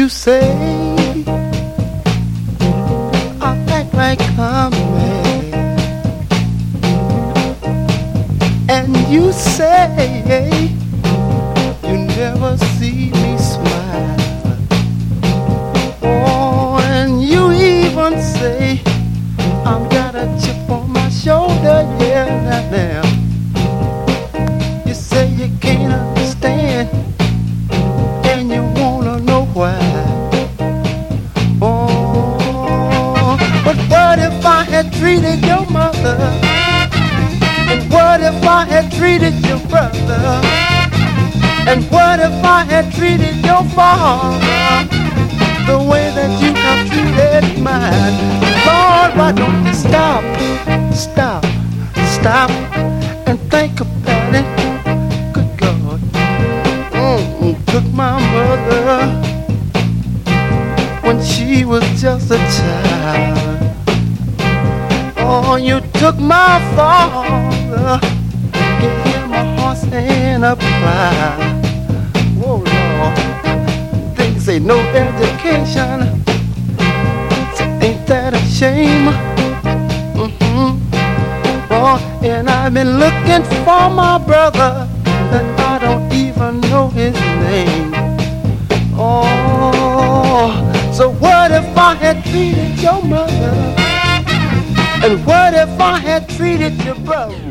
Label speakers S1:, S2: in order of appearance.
S1: you say I act like I'm mad, and you say you never see me smile. Oh, and you even say I've got a chip on my shoulder, yeah, now. You say you can't understand, and you wanna know why. Oh, but what if I had treated your mother? And what if I had treated your brother? And what if I had treated your father the way that you have treated mine? Lord, why don't you stop and think about it? Good God, took my mother when she was just a child. Oh, you took my father, gave him a horse and a plow. Whoa, Lord, they say no education, so ain't that a shame? Oh, and I've been looking for my brother that I don't even know his name. Oh, so what if I had treated your mother? And what if I had treated your brother?